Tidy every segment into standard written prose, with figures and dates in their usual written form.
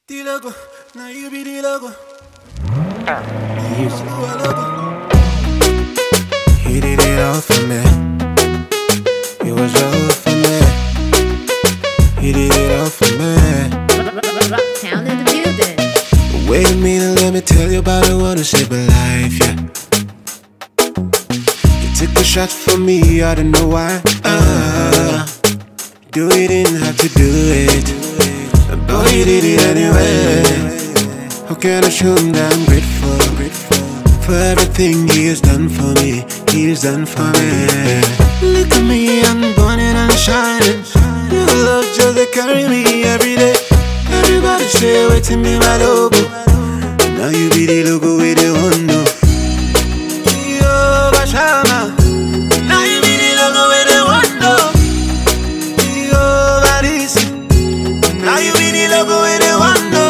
D-Logo, now you be D-Logo. Music. He did it all for me. It was all for me. He did it all for me. Rocktown in the building. Wait a minute, let me tell you about the one who saved my life, yeah. You took the shot for me, I don't know why. You didn't have to do it, but you did it anyway. How can I show him that I'm grateful for everything he has done for me? He has done for me. Look at me, I'm burning and shining. Your love just they carry me every day. Everybody say wait to me my logo. Now you be the logo with the window. Yo, Bashama. Now you be the logo with the window. Yo, Barisi. Now you be the logo with the window.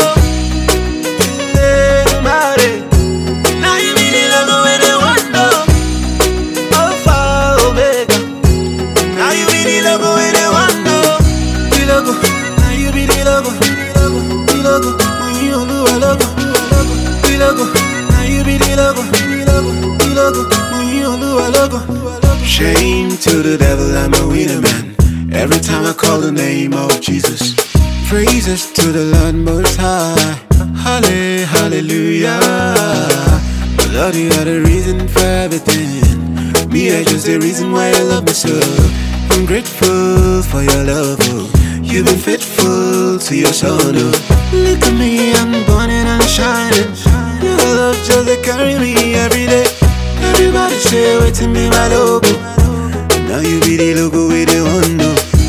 Hey, Mare. Now you be the logo with the window. Alpha, Omega. Now you be the logo with the window. The logo. Now you be the logo. The logo. When you do a logo. The logo. Now you be the logo. The logo. When you do a logo. Shame to the devil, I'm a winner man. Every time I call the name of Jesus. Praises to the Lord Most High. Hallelujah. Lord, you are the reason for everything. Me, I just the reason why you love me so. I'm grateful for your love, oh. You've been faithful to your son, oh. Look at me, I'm burning and shining. Your love just they carry me every day. Everybody say wait to me my logo. Now you be the logo with the window.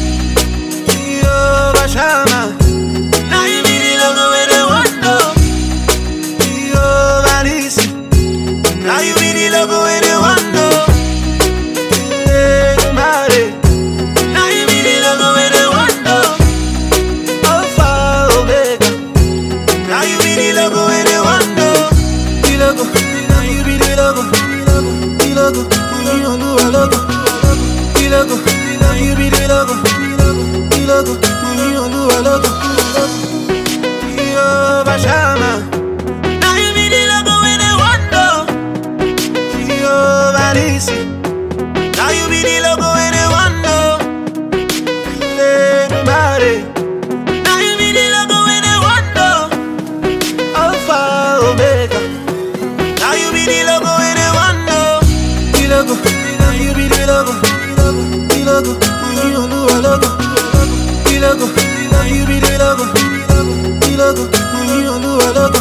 Yo, Bashama. Now you be the logo with the window. Yo, Barisi. Now you be the logo with the window. Hey, Mare. Now you be the logo with the window. Alpha, Omega. Now you be the logo with the window. The logo. Now you be the logo. The logo. When you do a logo. The logo. Now you be the logo. The logo. When you do a logo. Yo, Bashama. Now you be the logo with the window. Yo, Barisi. Now you be the logo with the window. Hey, Mare. Now you be the logo with the window. Alpha, Omega. Now you be the logo with the window. The logo. Now you be the logo. The logo. When you do a logo. The logo. Now you be the logo. The logo. When you do a logo.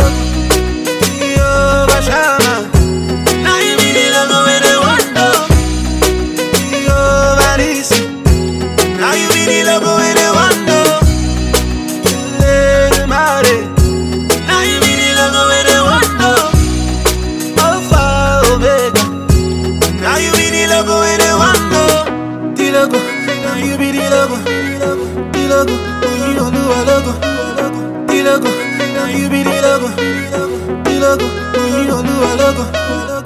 Yo, Bashama. Now you be the logo with the window. Yo, Barisi. Now you be the logo with the window. Hey, Mare. Now you be the logo with the window. Alpha, Omega. Now you be the logo with the window. The logo. Now you be the logo. The logo. When you do a logo. The logo. Now you be the logo. The logo. When you do a logo.